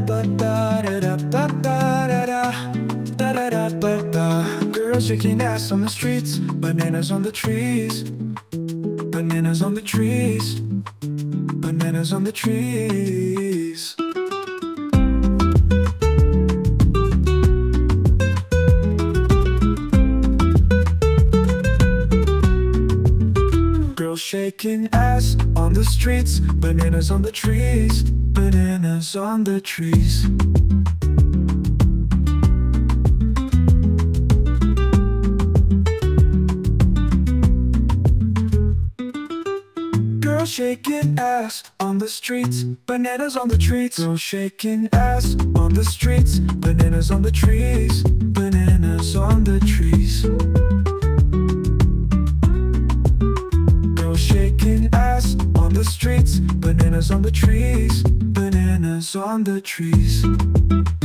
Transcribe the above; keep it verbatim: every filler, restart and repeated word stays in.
Girls shaking ass on the streets, bananas on the trees, bananas on the trees, bananas on the trees. Girls shaking ass on the streets, bananas on the trees, bananas on the trees. Girls shaking ass on the streets, bananas on the trees. Girls shaking ass on the streets, bananas on the trees, bananas on the trees. Girls shaking ass on the streets, bananas on the trees, bananas on the trees.